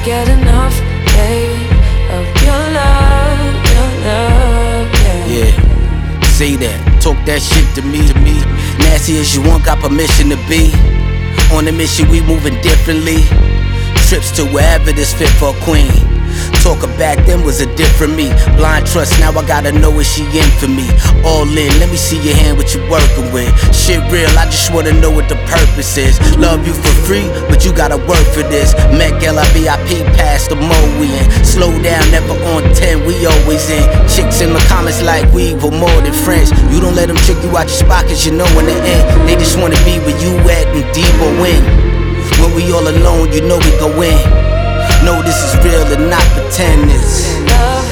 get enough, baby, of your love, yeah. Say that, talk that shit to me. Nasty as you want, got permission to be. On a mission, we moving differently. Trips to wherever this fit for a queen. Talking back then was a different me. Blind trust, now I gotta know is she in for me. All in, let me see your hand, what you working with. Shit real, I just wanna know what the purpose is. Love you for free, but you gotta work for this. Met Gala VIP, past the mo we in. Slow down, never on 10, we always in. Chicks in the comments like we were more than friends. You don't let them trick you out your spot, cause you know in the end they just wanna be where you at and deep or win. When we all alone, you know we go in. No, this is real and not pretend. It's love,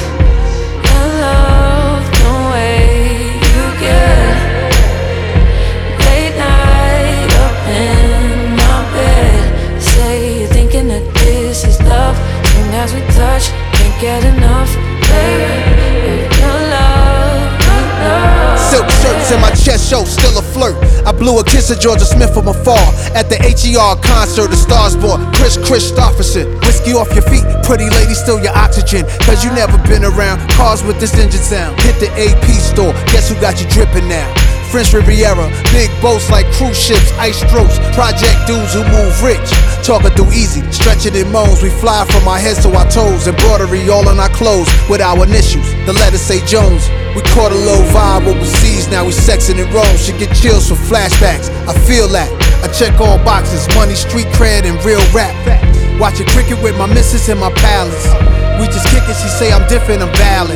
the way you get. Late night up in my bed. Say you're thinking that this is love. Soon as we touch, can't get enough, baby, of your love, Silk shirts in my chest show, still a flirt. I blew a kiss at Georgia Smith from afar. At the HER concert, the stars born. Chris Christopherson. Whiskey off your feet, pretty lady, still your oxygen. Cause you never been around cars with this engine sound. Hit the AP store, guess who got you dripping now? French Riviera, big boats like cruise ships, ice strokes, project dudes who move rich. Talking through easy, stretching in moans. We fly from our heads to our toes, embroidery all on our clothes with our initials. The letters say Jones. We caught a low vibe overseas, now we sexing in Rome. Should get chills from flashbacks, I feel that. I check all boxes, money, street cred, and real rap. Watching cricket with my missus in my palace. We just kick it, she say I'm different, I'm valid.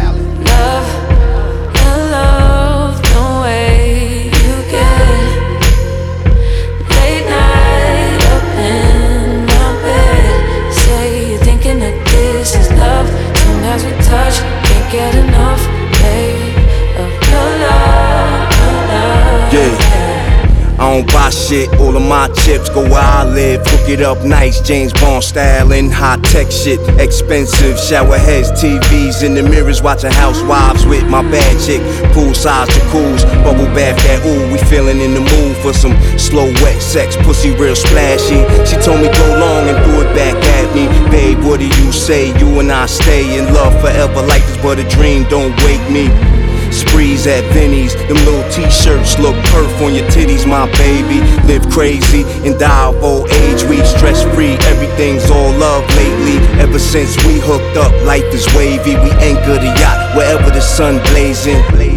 love, the way you get. Late night up in my bed. Say you're thinking that this is love. Soon as we touch, can't get enough, baby, of your love, yeah. I don't buy shit, all of my chips go where I live. Hook it up nice, James Bond style and high tech shit. Expensive, shower heads, TVs in the mirrors, watching housewives with my bad chick. Poolside jacuzzi, bubble bath that ooh. We feeling in the mood for some slow wet sex, pussy real splashy. She told me go long and threw it back at me. Babe, what do you say? You and I stay in love forever like this, but a dream don't wake me. Sprees at Vinnie's, them little t-shirts look perf on your titties, my baby. Live crazy and die of old age. We stress free, everything's all love lately. Ever since we hooked up, life is wavy. We anchor the yacht wherever the sun blazing.